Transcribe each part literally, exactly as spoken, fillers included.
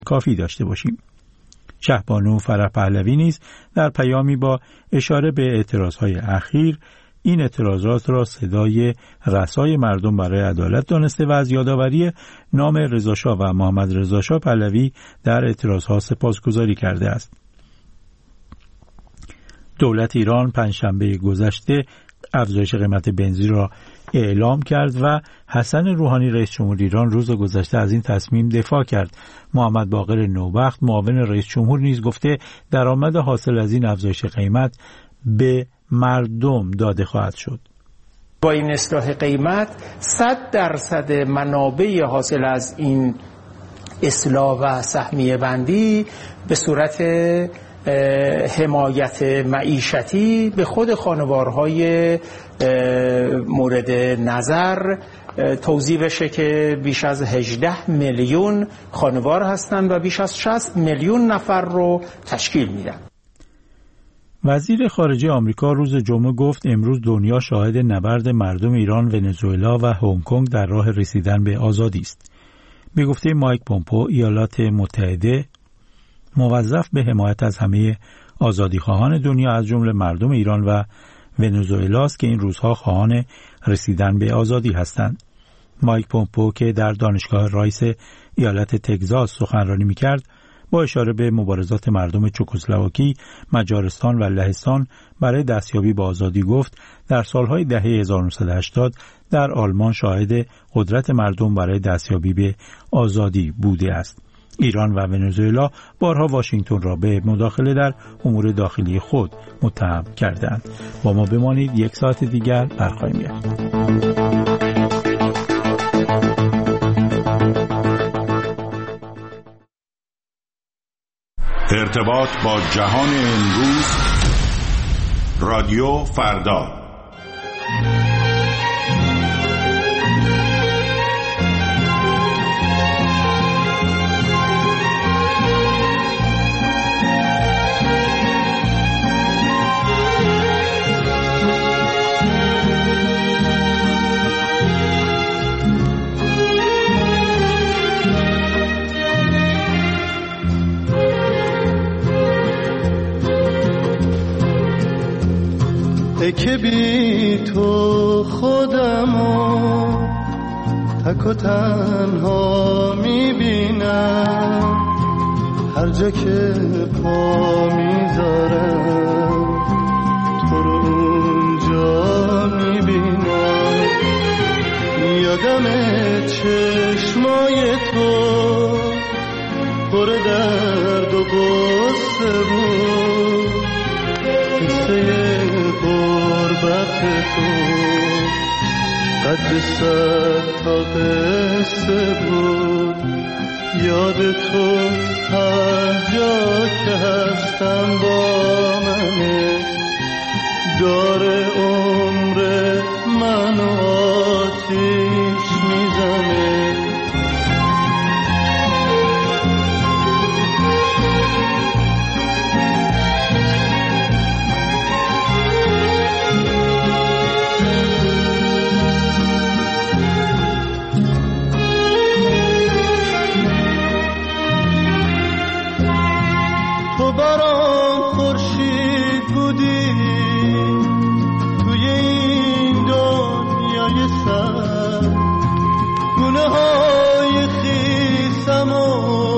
کافی داشته باشیم. شهبانو فرح پهلوی نیز در پیامی با اشاره به اعتراضهای اخیر این اعتراضات را صدای رسای مردم برای عدالت دانسته و از یادآوری نام رضاشاه و محمد رضاشاه پهلوی در اعتراضها سپاسگزاری کرده است. دولت ایران پنجشنبه گذشته افزایش قیمت بنزین را اعلام کرد و حسن روحانی رئیس جمهور ایران روز گذشته از این تصمیم دفاع کرد. محمد باقر نوبخت معاون رئیس جمهور نیز گفته درآمد حاصل از این افزایش قیمت به مردم داده خواهد شد. با این اصلاح قیمت صد درصد منابع حاصل از این اصلاح و سهمیه بندی به صورت حمایت معیشتی به خود خانوارهای مورد نظر توزیع بشه که بیش از هجده میلیون خانوار هستند و بیش از شصت میلیون نفر رو تشکیل میدن. وزیر خارجه آمریکا روز جمعه گفت امروز دنیا شاهد نبرد مردم ایران، ونزوئلا و هنگ کنگ در راه رسیدن به آزادی است. به گفته مایک پومپئو، ایالات متحده موظف به حمایت از همه آزادیخواهان دنیا از جمله مردم ایران و ونزوئلا است که این روزها خواهان رسیدن به آزادی هستند. مایک پومپئو که در دانشگاه رایس ایالت تگزاس سخنرانی می‌کرد، با اشاره به مبارزات مردم چکسلواکی، مجارستان و لهستان برای دستیابی به آزادی گفت در سالهای دهه هزار و نهصد و هشتاد در آلمان شاهد قدرت مردم برای دستیابی به آزادی بوده است. ایران و ونزوئلا بارها واشنگتن را به مداخله در امور داخلی خود متهم کردند. با ما بمانید، یک ساعت دیگر برخواهیم گشت. ارتباط با جهان امروز، رادیو فردا. ای که بی تو خودمو تک و تنها میبینم، هر جا که پا میذارم تو رو اونجا میبینم. یادم چشمای تو پر درد و غصه بود، قصه غربت تو قد صد تا قصه بود. یاد تو هر جا که هستم با منه، داره عمر منو آتیش میزنه. تو برام خورشید بودی توی این دنیای سر، گونه های خیسم و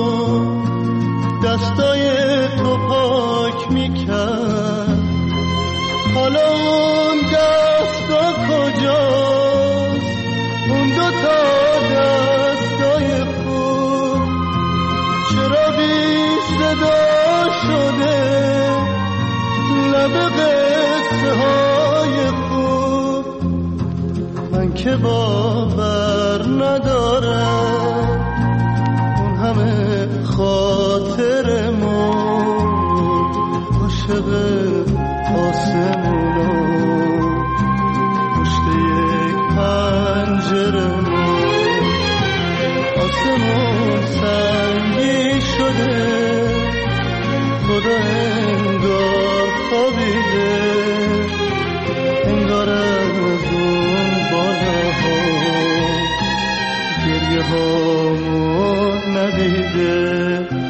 دستای تو پاک میکرد. حالا اون دستا کجاست، اون دوتا دستای خوب چرا بی صدا شده؟ لب قصه های خوب من که باور ندارم، اون همه خاطرمون عاشق آسمونا پشت یک پنجرمون. آسمون سنگی شده، خدا انگار خوابیده، انگار از اون بالاها گریه هامو ندیده.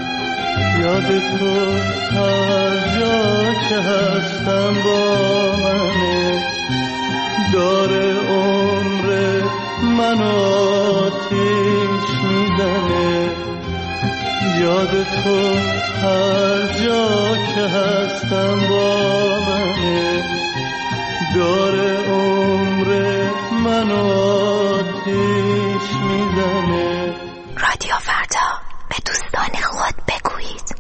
یاد تو هر جا که هستم با منه، داره عمر من آتیش میزنه. یاد تو هر جا که هستم با منه، داره عمر من آتیش میزنه. رادیو فردا، به دوستان خود بگویید.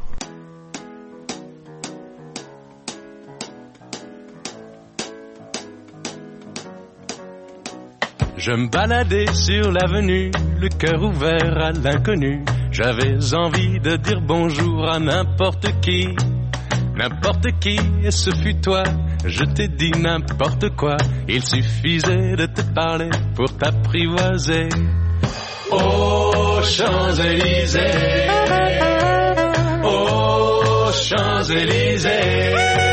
Je me baladais sur l'avenue, le cœur ouvert à l'inconnu. J'avais envie de dire bonjour à n'importe qui, n'importe qui, et ce fut toi. Je t'ai dit n'importe quoi, il suffisait de te parler pour t'apprivoiser. Aux Champs-Élysées, aux Champs-Élysées,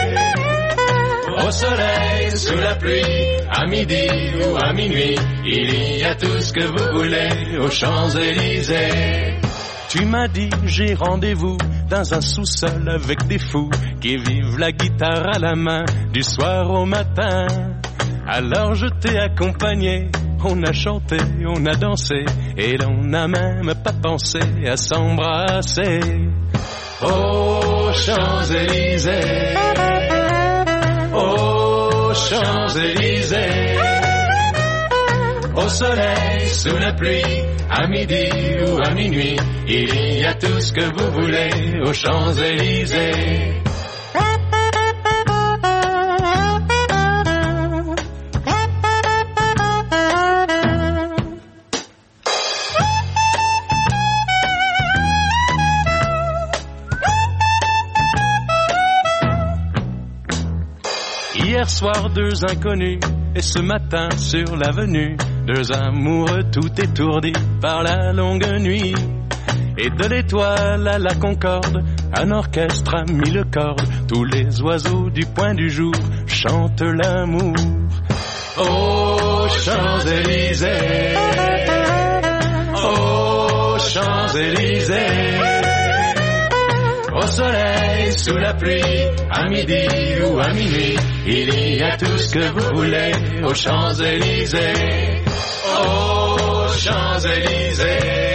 au soleil, sous la pluie, à midi ou à minuit, il y a tout ce que vous voulez aux Champs-Élysées. Tu m'as dit j'ai rendez-vous dans un sous-sol avec des fous qui vivent la guitare à la main du soir au matin. Alors je t'ai accompagné, on a chanté, on a dansé et l'on n'a même pas pensé à s'embrasser. Aux Champs-Élysées, aux Champs-Élysées, au soleil, sous la pluie, à midi ou à minuit, il y a tout ce que vous voulez aux Champs-Élysées. Hier soir, deux inconnus, et ce matin sur l'avenue, deux amoureux tout étourdis par la longue nuit. Et de l'étoile à la concorde, un orchestre a mis le corde. Tous les oiseaux du point du jour chantent l'amour. Aux Champs-Élysées, aux Champs-Élysées, au soleil, sous la pluie, à midi ou à minuit, il y a tout ce que vous voulez aux Champs-Élysées. Aux Champs-Élysées,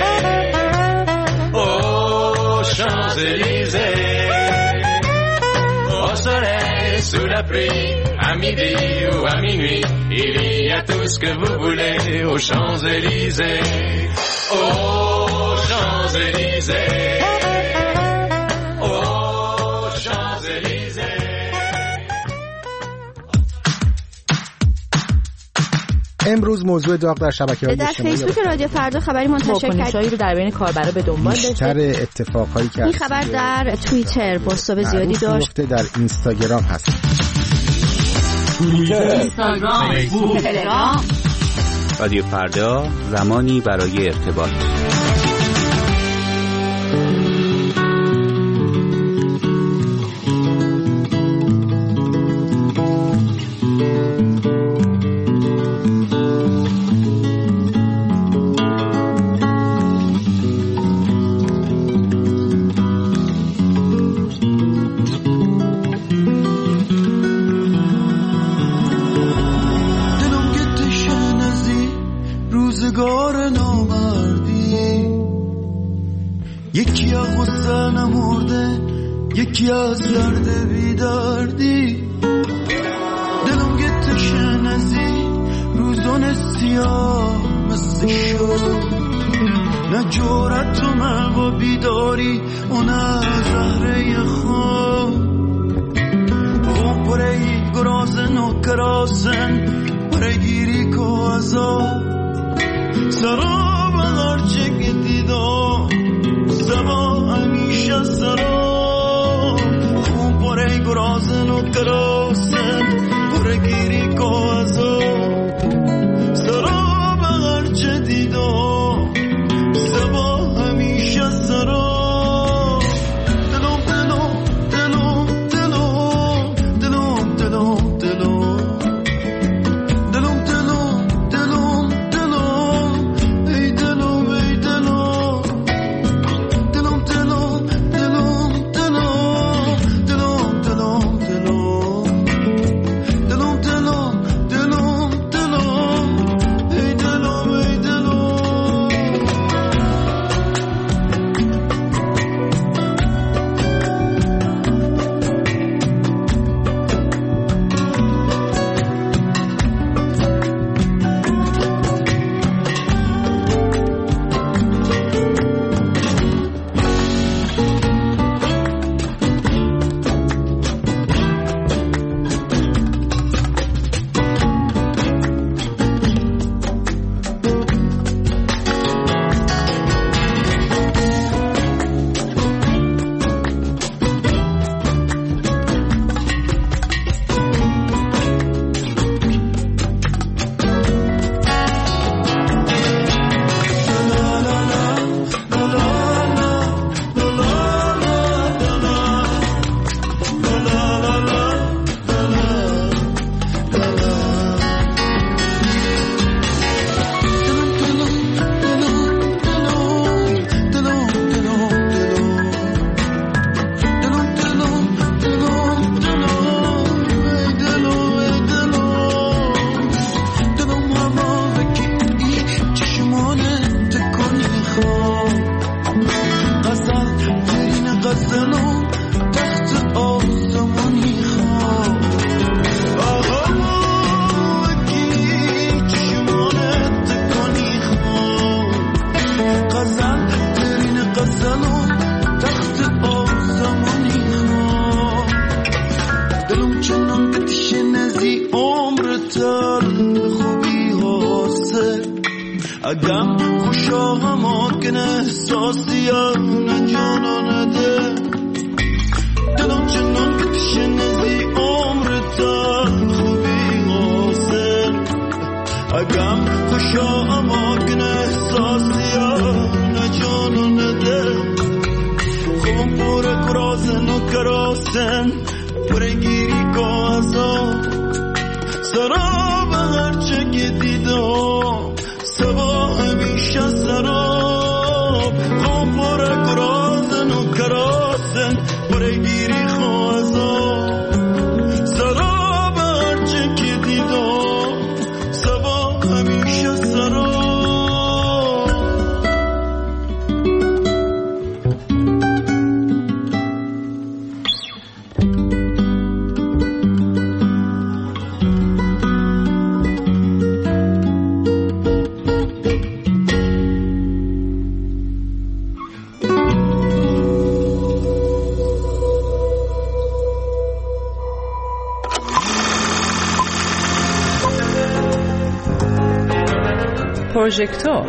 aux Champs-Élysées, au soleil, sous la pluie, à midi ou à minuit, il y a tout ce que vous voulez aux Champs-Élysées. Aux Champs-Élysées, aux Champs-Élysées. امروز موضوع داغ در شبکه‌های در اجتماعی فیسبوک رادیو فردا خبری منتشر کرد رو در بین کاربرا به دنبال داشته. بیشتر اتفاقایی که این خبر در توییتر بازتاب زیادی داشت. در اینستاگرام هست. توییتر، اینستاگرام، فیسبوک، تلگرام. رادیو فردا، زمانی برای ارتباط. یکی از درد بیدردی دلم گتشن ازی روزان سیاه مثل شد نه جورت و موا بیداری و نه زهره خواب و پره گرازن و کراسن پره گیری که ازا سرا بغرچه که دیدم سبا همیشه سرا پره گرازن و کراسن پره گیری که ازا سرا بغرچه دیدم سبا همیشه سرا دلم دلم دلم دلم دلم دلم دلم دلم دلم دلم دلم ای دلم ای دلم دلم دلم دلم کراستن برگیری کازا سراب هرچه که دیدم سبا همیشه سراب غفور کرازن و کراستن برگیری خوازا سراب هرچه که دیدم سبا همیشه سراب پروژکتور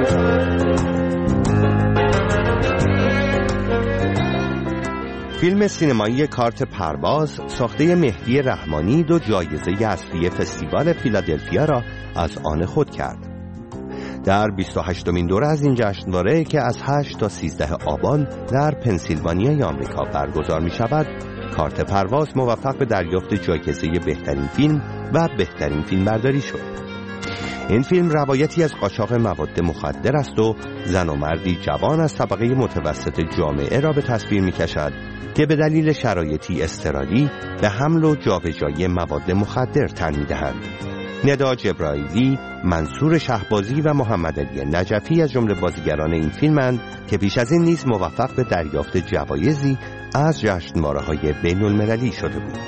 فیلم سینمایی کارت پرواز ساخته مهدی رحمانی دو جایزه اصلی فستیوال فیلادلفیا را از آن خود کرد. در بیست و هشتمین دوره از این جشنواره که از هشت تا سیزده آبان در پنسیلوانیای آمریکا برگزار می شود، کارت پرواز موفق به دریافت جایزه بهترین فیلم و بهترین فیلمبرداری شد. این فیلم روایتی از قاچاق مواد مخدر است و زن و مردی جوان از طبقه متوسط جامعه را به تصویر می‌کشد که به دلیل شرایطی اضطراری به حمل و جابجایی مواد مخدر تن می‌دهند. ندا جبرائیلی، منصور شهبازی و محمد علی نجفی از جمله بازیگران این فیلمند که پیش از این نیز موفق به دریافت جوایزی از جشنواره‌های بین‌المللی شده بود.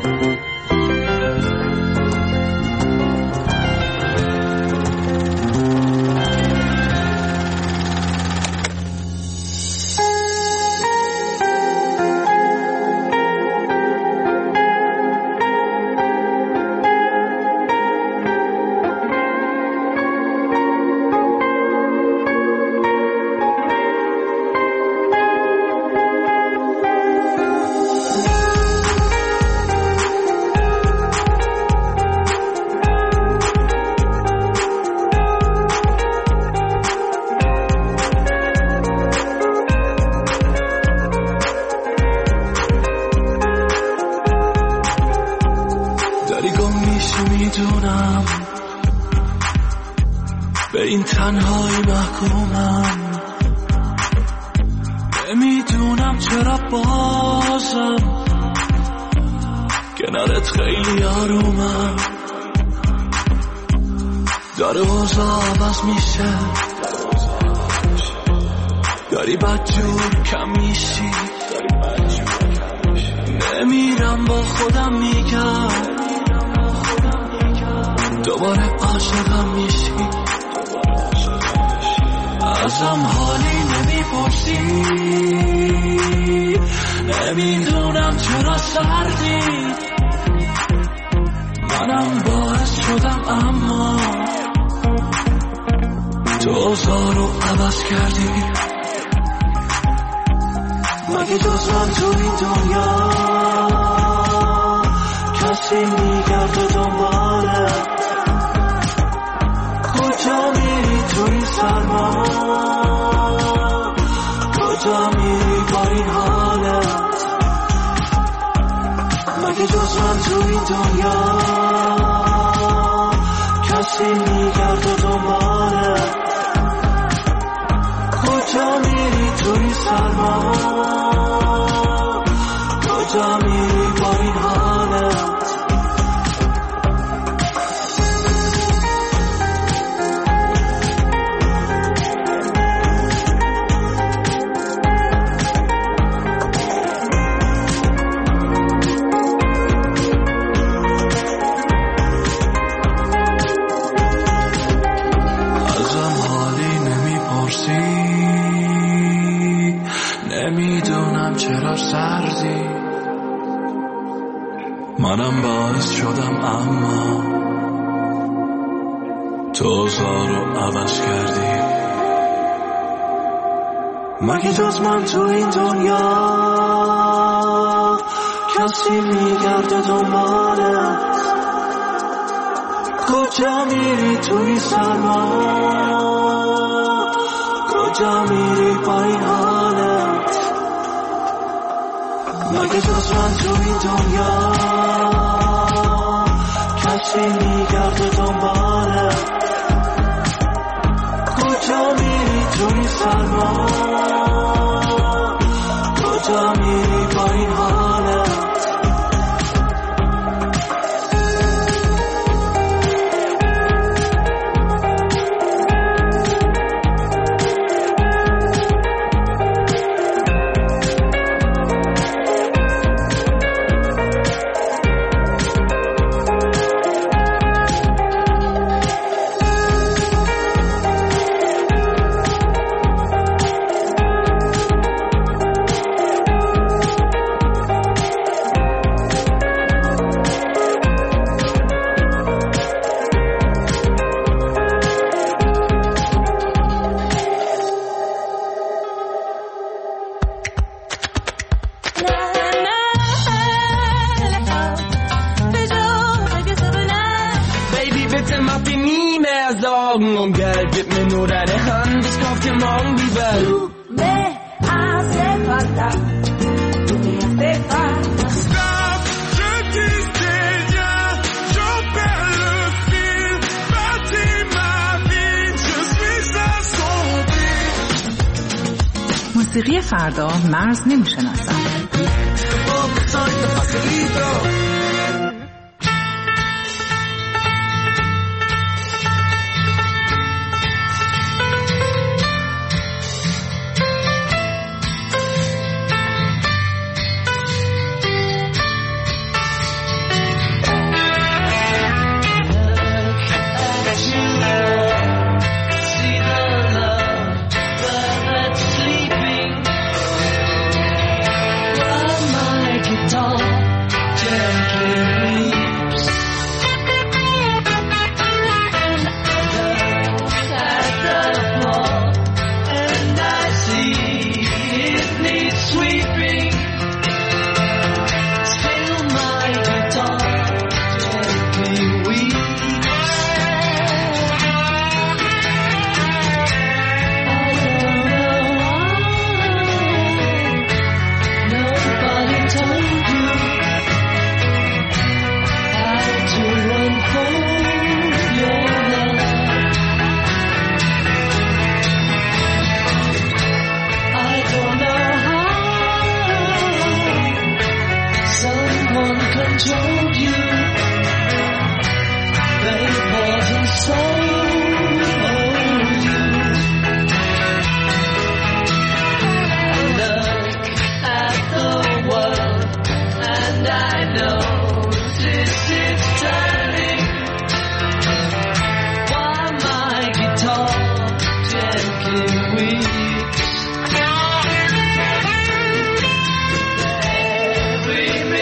به این تنهایی محکومم، نمیدونم چرا بازم کنارت خیلی آرومم. داره اوضاع عوض میشه، داری بدجور کم میشی، نمیرم با خودم میگم دوباره عاشقم میشی. ازم حالی نمیپرسی، نمیدونم چرا سردی، منم باعث شدم اما تو اوضاع رو عوض کردی. مگه جز من تو این دنیا کسی میگرده دنباله؟ کجا میری تو این سرما، کجا میری با این حالت؟ مگه جز من تو این دنیا کسی میگرده دنباله؟ کجا میری تو این سرما، کجا میری با این حالت؟ منم باعث شدم اما تو اوضاع رو عوض کردی. مگه جز من تو این دنیا کسی میگرده دنبالت؟ کجا میری تو این سرما، کجا میری با این حالت؟ مگه جز من تو این دنیا کسی میگرده دنباله کجا میری تو این سرما کجا میری با این حالت Und Geld, gib mir nur deine Hand, ich kauf dir morgen die Welt. Du me hace falta, tú me hace falta. Stop, je dis rien, j'en perds le fil. Bâtis ma vie, je suis assombri. موسیقی فردا مرز نمیشناسد.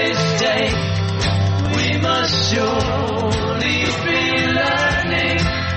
Surely be learning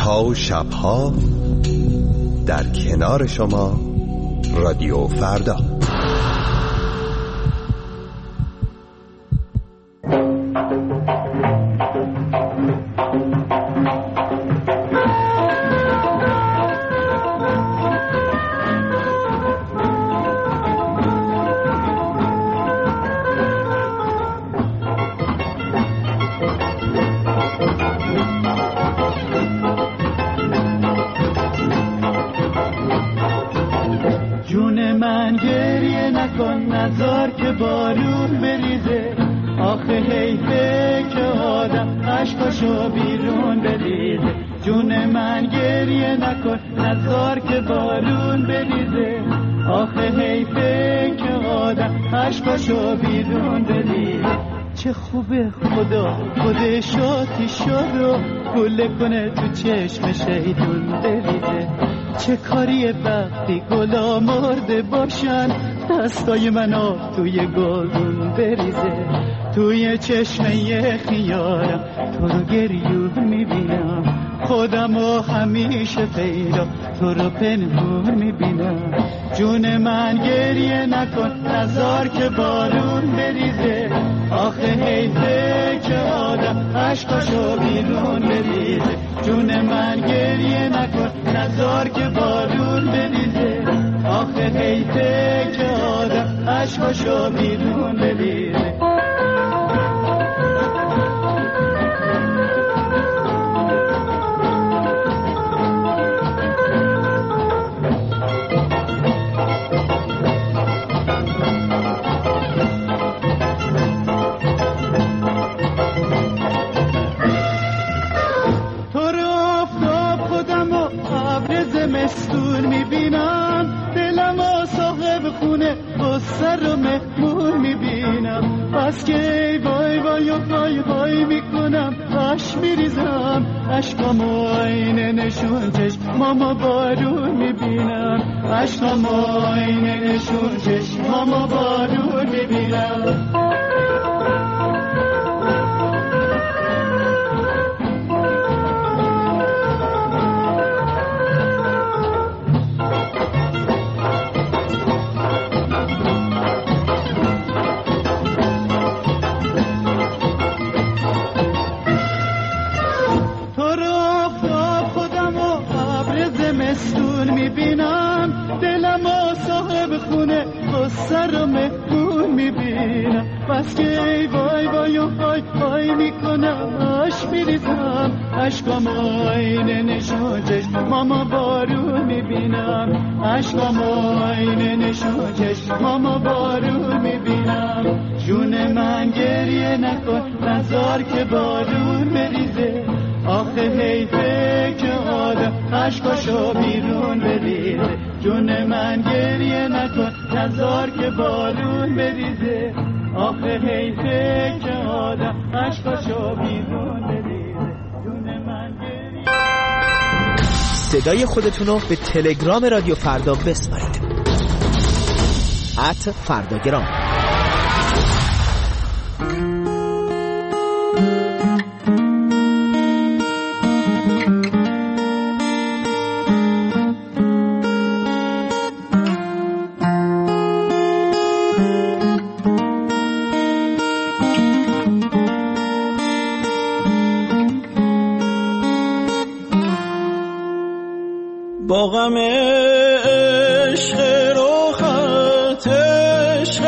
روزها و شبها در کنار شما رادیو فردا. نزار که بارون بریزه، آخه حیفه که آدم عشقاشو بیرون بریزه. جون من گریه نکن، نزار که بارون بریزه، آخه حیفه که آدم عشقاشو بیرون بریزه. چه خوبه خدا خودشاتی شد گله کنه تو چشم شیطون بریزه. چه کاریه وقتی گلا مرده باشن، دستای منو توی گلدون بریزه. توی چشمه خیارم تو رو گریون میبینم، خودمو همیشه پیدا تو رو پنهون میبینم. جون من گریه نکن، نزار که بارون بریزه، آخه حیفه که آدم عشقاشو بیرون بریزه. جون من گریه نکن، نزار که بارون بریزه، آخه حیفه که آدم عشقاشو بیرون بریزه. مستور میبینم، دلم و صاحب خونه بسر و مهمون میبینم. بس که ای وای وای و وای وای میکنم، اش میریزم عشقم و آینه نشون چشمام بارون میبینم. عشقم و آینه نشون چشمام بارون میبینم. سر و مهمون میبینم. بس که ای وای وای و وای وای میکنم، اش میریزم عشقم آینه نشون چشمام بارون میبینم. عشقم آینه نشون چشمام بارون میبینم. جون من گریه نکن، نزار که بارون بریزه، آخه حیفه که آدم عشقاشو بیرون بریزه. جون من گریه نکن، نزار که بارون بریزه، آخه حیفه که آدم عشقاشو بیرون بریزه. جون من گریه. صدای خودتونو به تلگرام رادیو فردا بسپارید. ات فرداگرام. با غم عشق روخت، عشق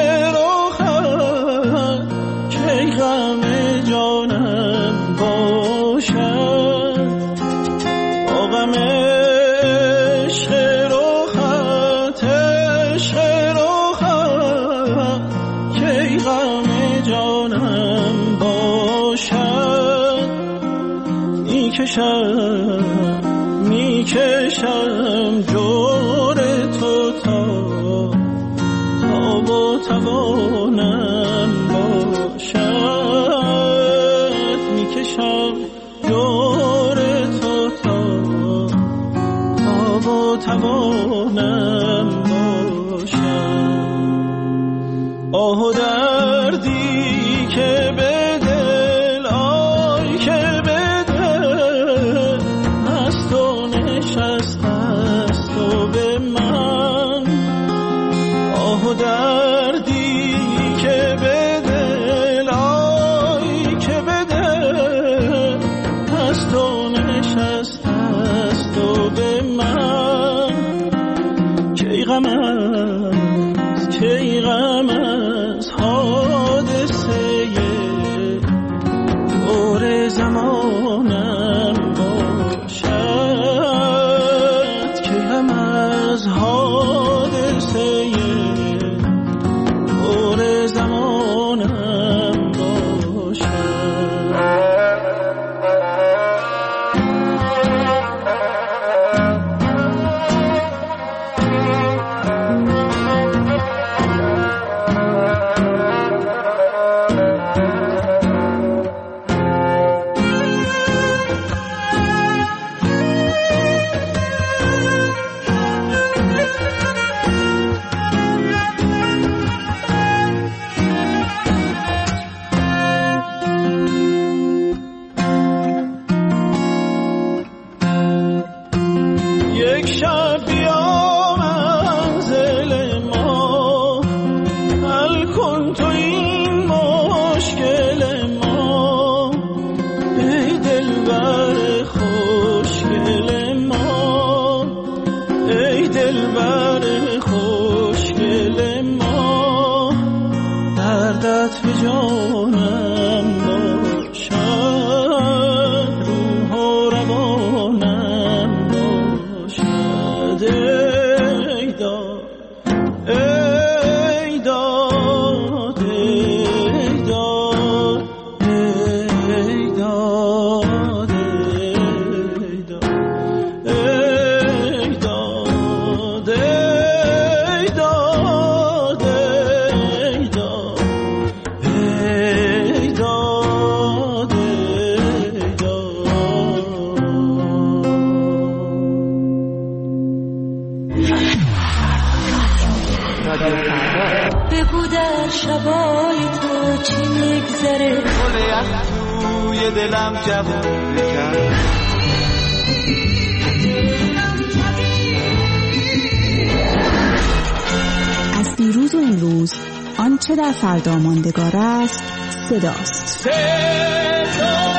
روخت، که غم جانم باشد. با غم عشق روخت، عشق روخت، که غم جانم باشد. میکشم میکشم جور تو تا تا با توانم باشد. میکشم جور تو تا تا با توانم باشد. آه و دردی که به دل، آی که به دل هست و و دردی که به دل آی که به دل از تو نشست است و به من کی غم است کی غم است حادثه دور زمانم باشد کی غم از حادثه دور زمانم باشد. بگو در شبای تو چی میگذره گل یخ توی دلم جوون کرد از دیروز و امروز آنچه در فردا ماندگار است صداست. صدا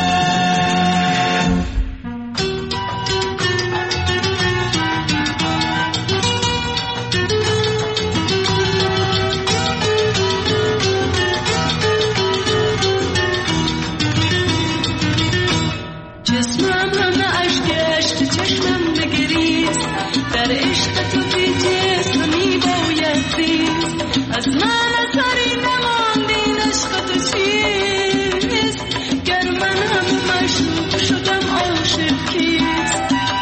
از من اثری نماندین عشق تو چیست گر من هم مشروب شدم عاشق کیست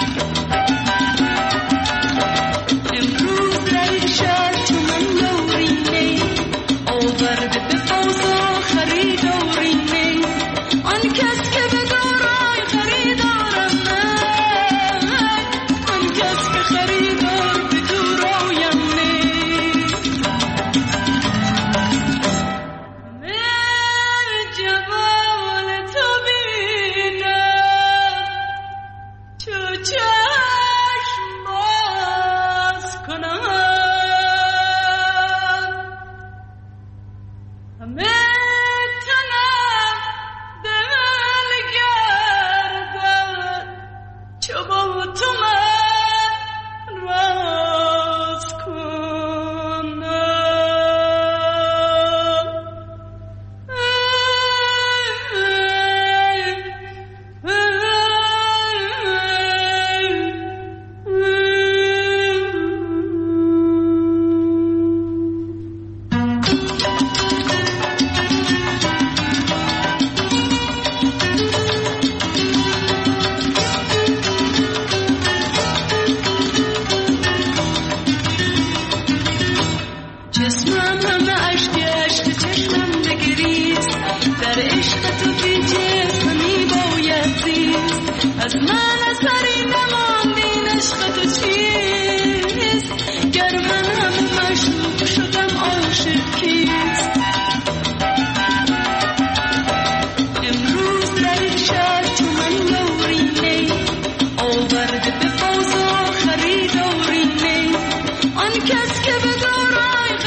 امروز در این شهر چون من دورینه آورده به بازار خریدارینه آن کس که به دارای خریدارم من آن کس که خریدار به دورایم نه از من اثری نماندین عشق تو چیست گر من هم مشروب شدم عاشق کیست امروز در این شهر چون من دورینه آورده به بازار خریدارینه آن کس که به دارای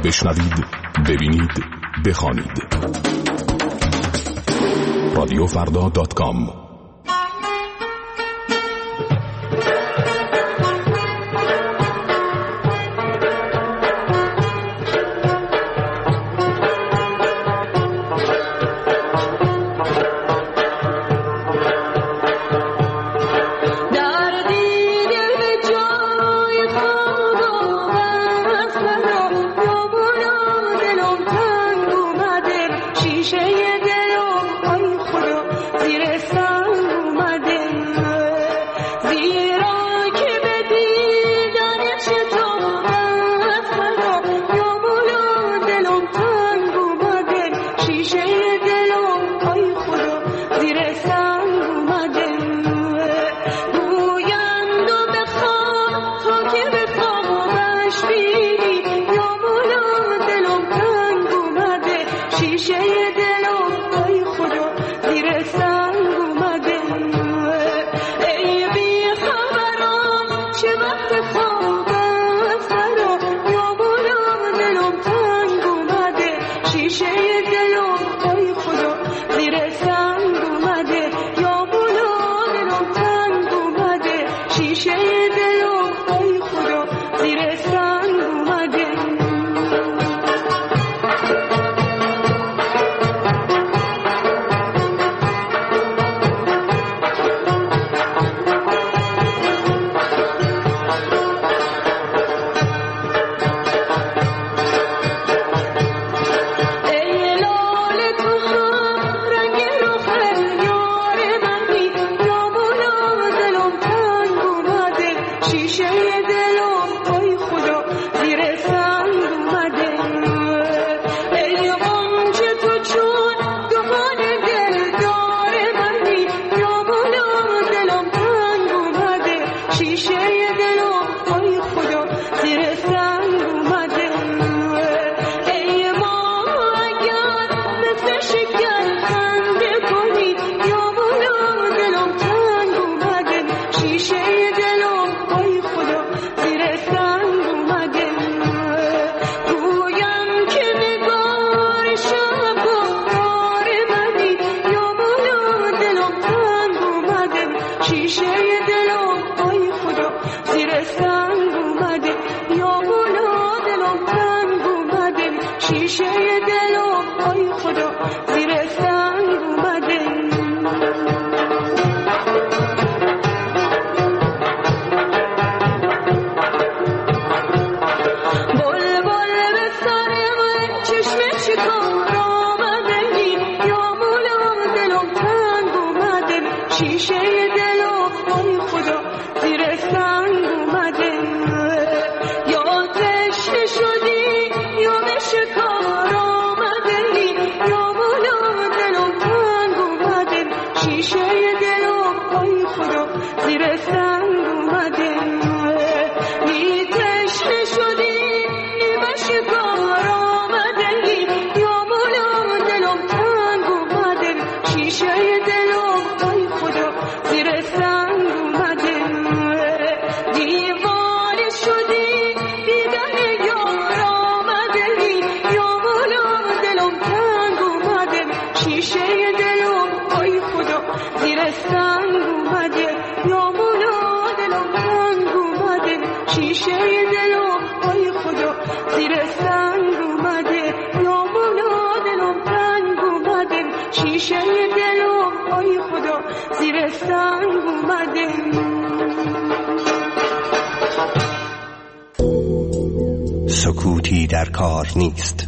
بشنوید، ببینید، بخوانید. رادیو فردا دات کام. سکوتی در کار نیست.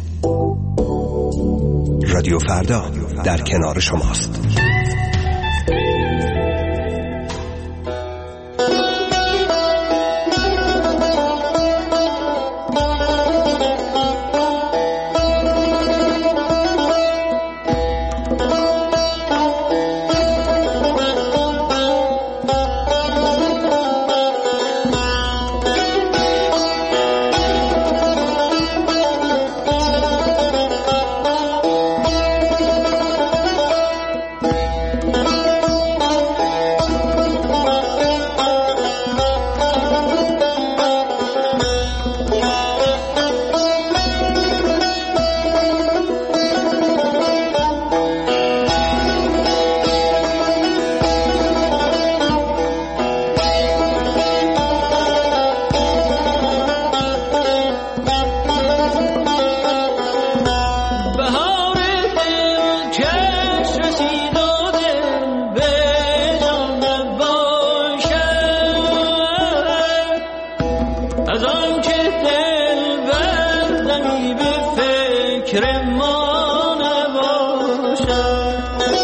رادیو فردا در کنار شماست. فکر ما نباشد.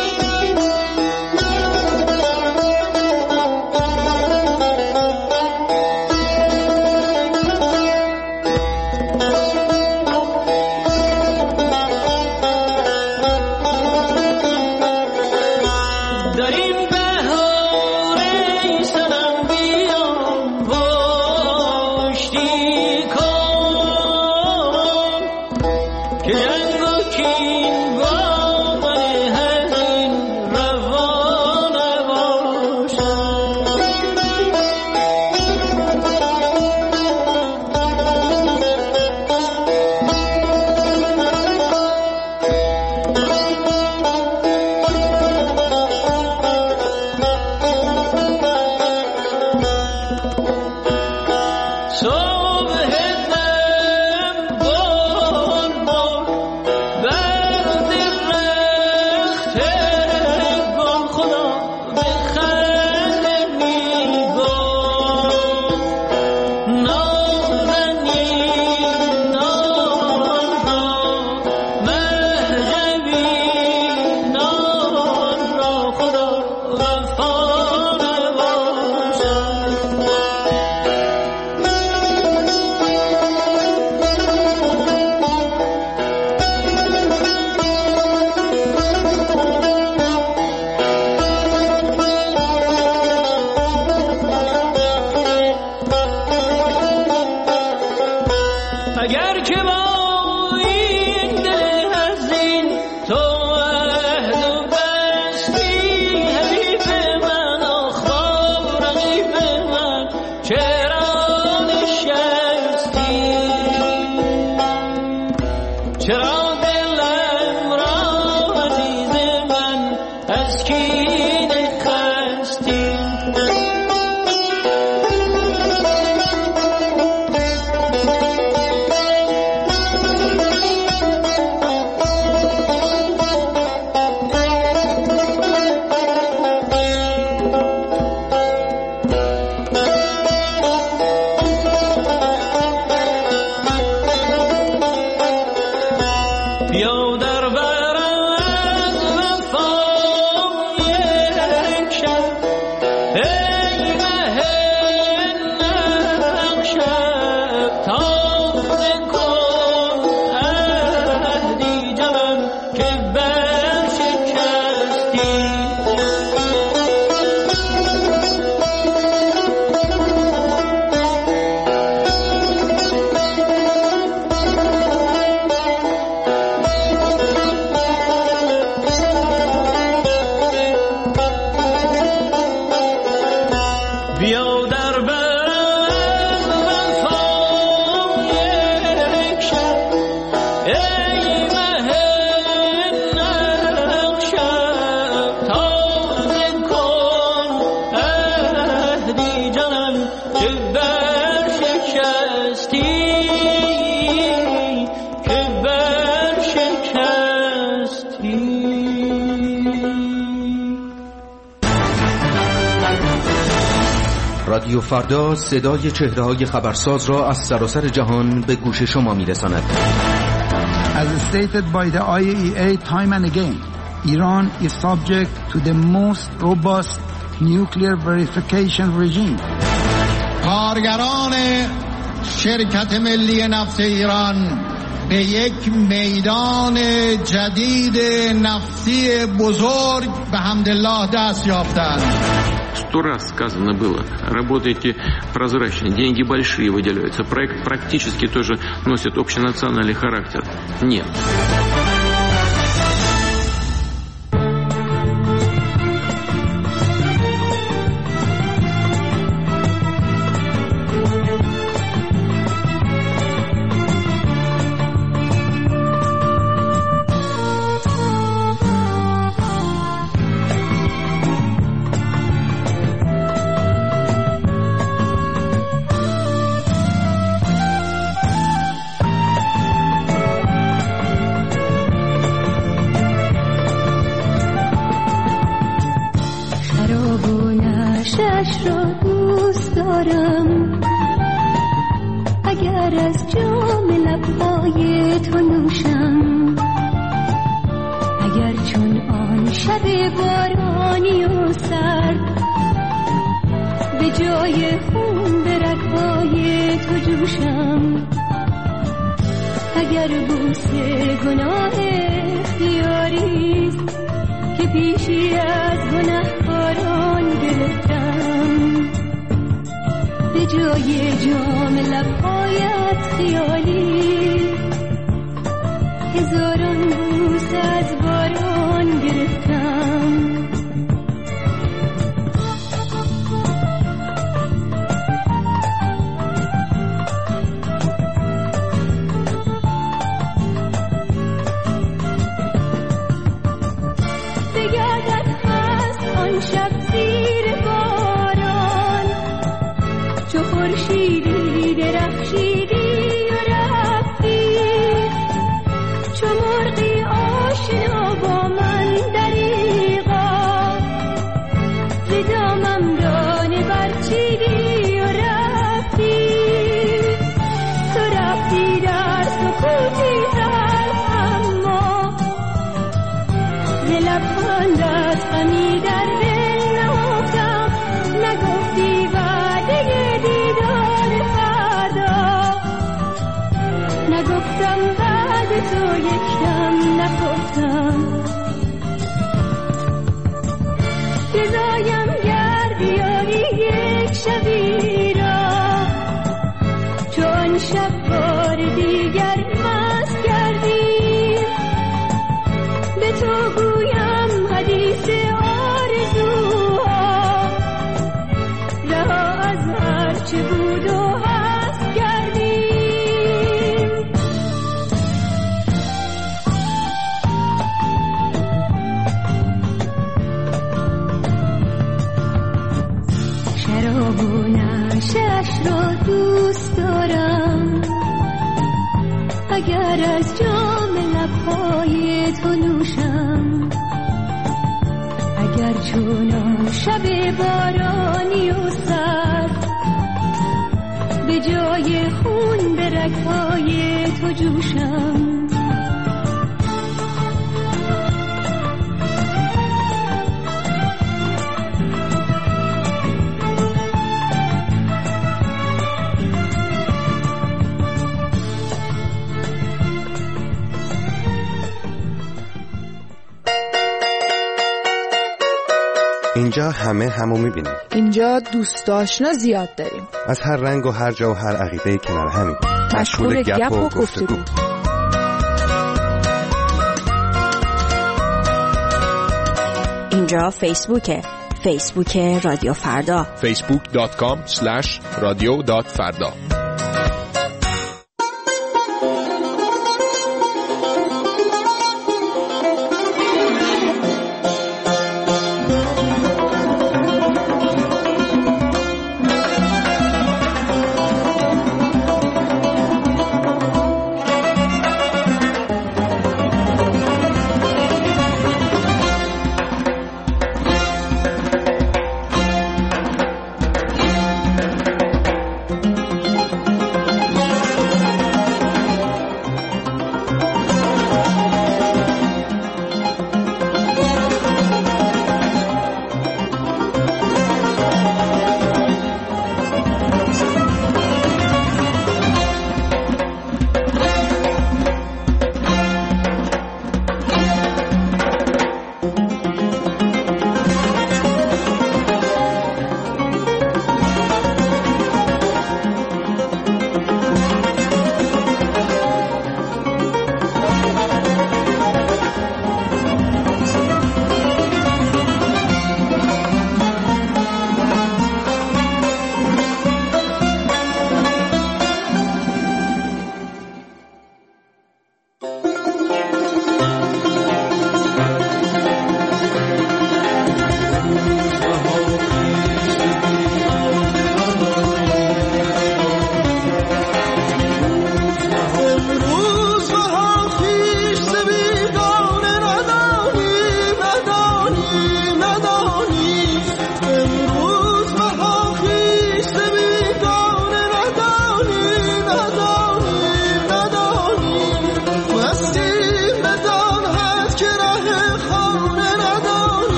رادیو فردا صدای چهره‌های خبرساز را از سراسر جهان به گوش شما می‌رساند. As stated by the آی ای ای time and again, Iran is subject to the most robust nuclear verification regime. کارگران شرکت ملی نفت ایران به یک میدان جدید نفتی بزرگ به حمدالله دست یافتند. Сто раз сказано было, работайте прозрачно, деньги большие выделяются, проект практически тоже носит общенациональный характер. Нет. اگر از جام لبهای تو نوشم شب بارانی و سرد به جای خون به رگ‌های تو جوشم. اگر بوسه گناه اختیاریست که پیشی از گناهکاران گرفتم، به جای جام لب‌هایت خیالی هزاران بوس از باران گرفتم. شب زیر باران چو خورشیدی درخشیدی و رفتی، چو مرغی آشنا با من دریغا ز دامم دانه برچیدی و رفتی. تو رفتی در سکوتی تلخ اما ز لبخندت غمی در تو یکم نخفتم. جزایم گر بیاری یک شبی را چون شب بار دیگر مست کردیم، به تو گویم حدیث آرزوها رها از هرچه بود و هست کردیم. شراب و نشش را دوست دارم، اگر از جام لبهای تو نوشم. اگر چون شب بارانی و سرد به جای خون به رگ‌های تو جوشم. اینجا همه همو میبینیم. اینجا دوست آشنا زیاد داریم، از هر رنگ و هر جا و هر عقیده کنار همین. مشغول گپ و گفتگو. اینجا فیسبوکه، فیسبوک رادیو فردا، فیسبوک دات کام اسلش رادیو دات فردا.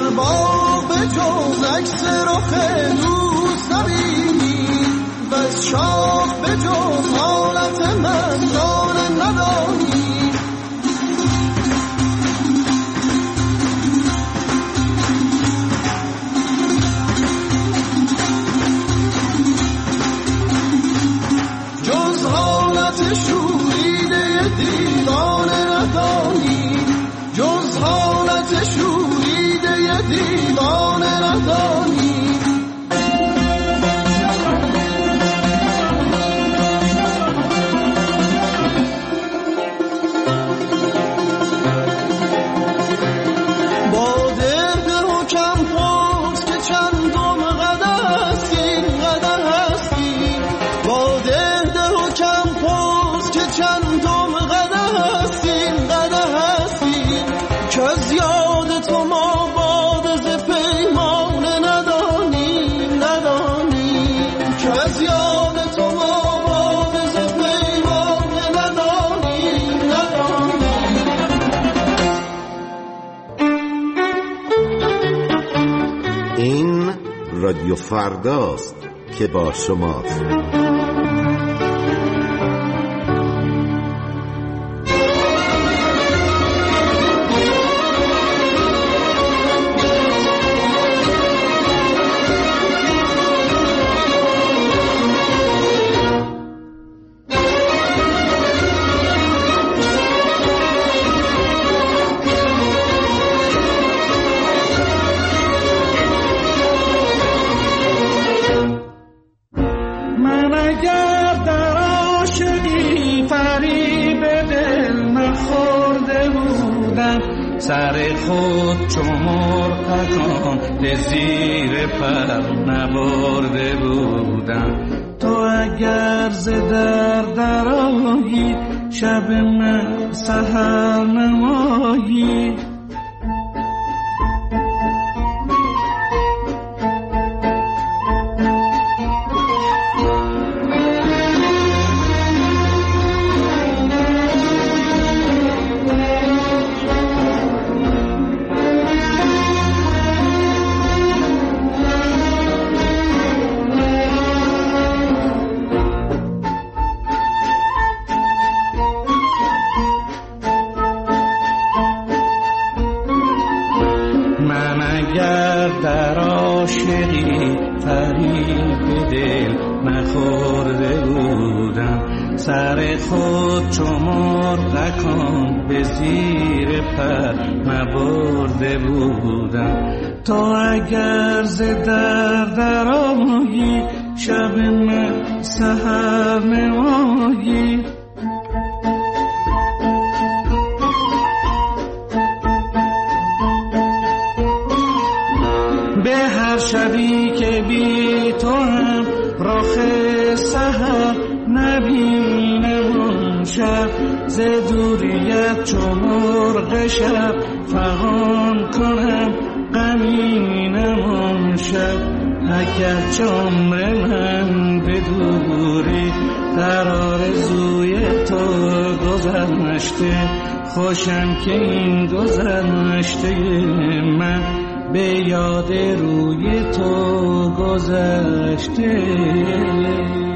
باغ به جز عکس رخ دوست نبینی و از شاخ به جز حالت مستانه ندانی. جز حالت شوریده دیوانه ندانی، جز حالت شوریده دیوانه ندانی. با درد حکم پرس که چندم قدر هستی، قدر هستی. با درد حکم پرس که چندم قدر هستی، قدر هستی. که از یاد تو ما باد ز پیمانه ندانی، ندانی. که از یاد تو ما باد ز پیمانه ندانی، ندانی. این رادیو فرداست که با شماست. من اگر در عاشقی فریب دل نخورده بودم، سر خود چو مرغکان به زیر پر نبرده بودم. تو اگر ز در درآیی شب من سحر نمایی. من اگر در عاشقی فریب دل نخورده بودم، سر خود چو مرغکان به زیر پر نبرده بودم. تو اگر ز در درآیی شب من سحر نمایی. به هر شبی که بی تو هم رخ سحر نبینم اون شب، ز دوریت چو مرغ شب فغان کنم غمینم اون شب. اگر عمر من به دوری در آرزوی تو گذشته، خوشم که این گذشته من به یاد روی تو گذشته.